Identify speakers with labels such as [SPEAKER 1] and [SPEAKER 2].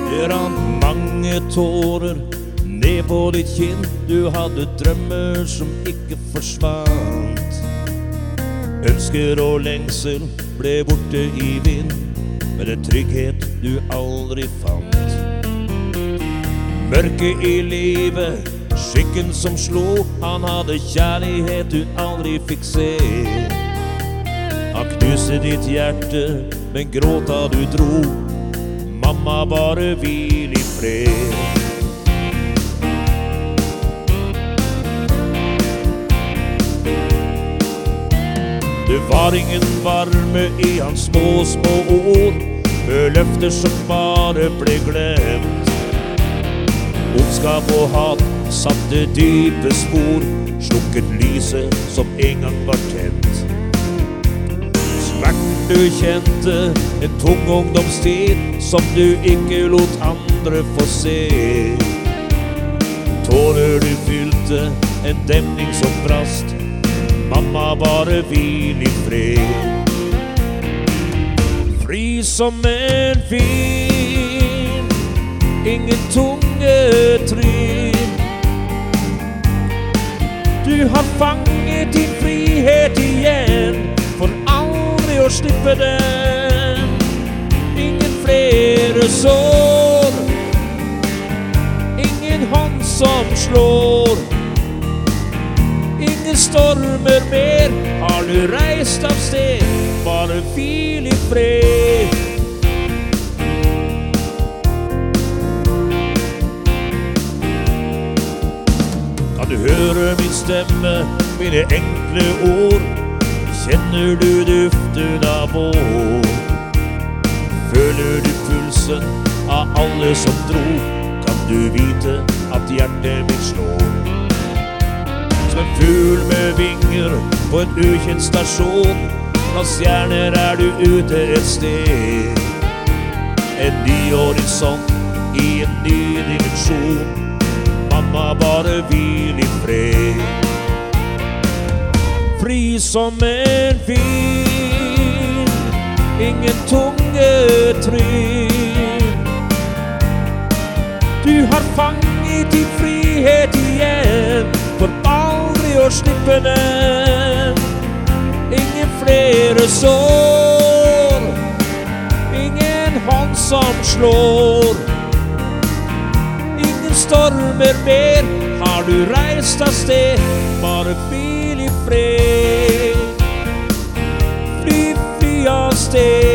[SPEAKER 1] Det rant mange tårer ned på ditt kinn. Du hadde drømmer som ikke forsvant. Ønsker og lengsel ble borte i vind, med en trygghet du aldri fant. Mørket i livet, skyggen som slo. Han hadde kjærlighet du aldri fikk se. Han knuste ditt hjerte, men gråta du dro. Mamma, bare hvil i fred. Det var ingen varme i hans små ord, med løfter som bare ble glemt. Ondskap og hat satte dype spor, slukket lyset som en gang var tent. Smerten du kjente, en tung ungdomstid som du ikke lot andre få se. Tårer du fylte, en demning som brast. Mamma, bare hvil i fred. Fri som en vind, ingen tunge trinn. Du har fanget din frihet igjen, for aldri å slippe den. Ingen flere sår, ingen hånd som slår. Ingen stormer mer, har du reist av sted, bare hvil i fred. Kan du høre min stemme, mine enkle ord? Kjenner du duften av vår? Føler du pulsen av alle som dro? Kan du vite at hjertet mitt slår? Som en fugl med vinger på en ukjent stasjon, blant stjerner er du ute et sted. En ny horisont i en ny dimensjon. Mamma, bare hvil i fred. Fri som en vind, ingen tunge trinn. Du har fanget din frihet igjen, for aldri å slippe den. Ingen flere sår, ingen hånd som slår. Ingen stormer mer, har du reist av sted, bare hvil i fred. Fly, fly av sted.